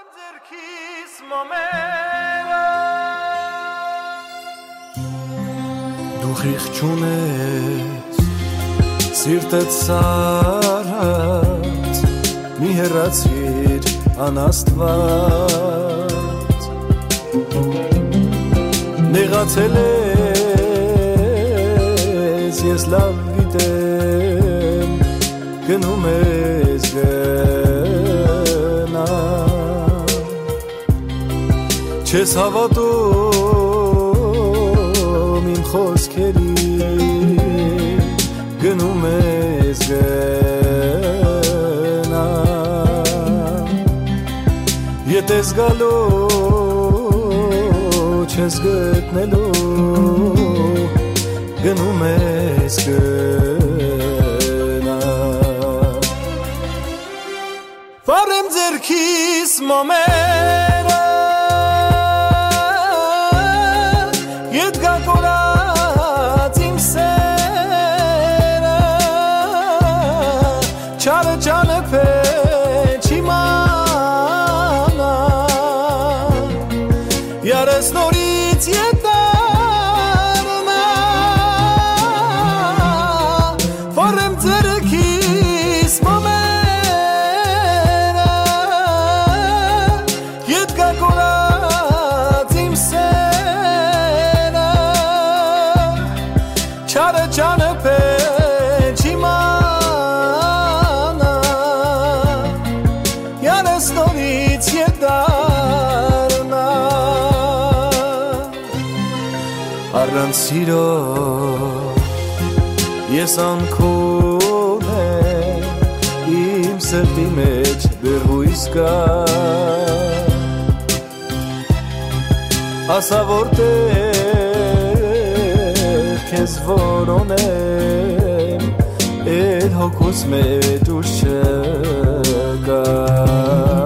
Դու խիղճունես սիրտդ սարած մի հեռացիր անաստված նեղացել ես ես լավ գիտեմ գնում ես գնա չես հավատում իմ խոսքերի գնում ես գնա եթե զգալու չես գտնելու գնում ես գնա վարեմ ձեռքիս մոմերը ետ գակորած իմ սերը չարը ճանպե չիմանա յարս նորից ետ դարնա վարեմ ձեռքիս մոմերը ետ գակորած իմ սերը չարը ճանպե չիմանա յարս նորից ետ դարնա առանց սիրո ես անքուն եմ իմ սրտի մեջ դեռ հույս կա ասա որտեղ քեզ որոնեմ էլ հոգուս մեջ ուշ չկա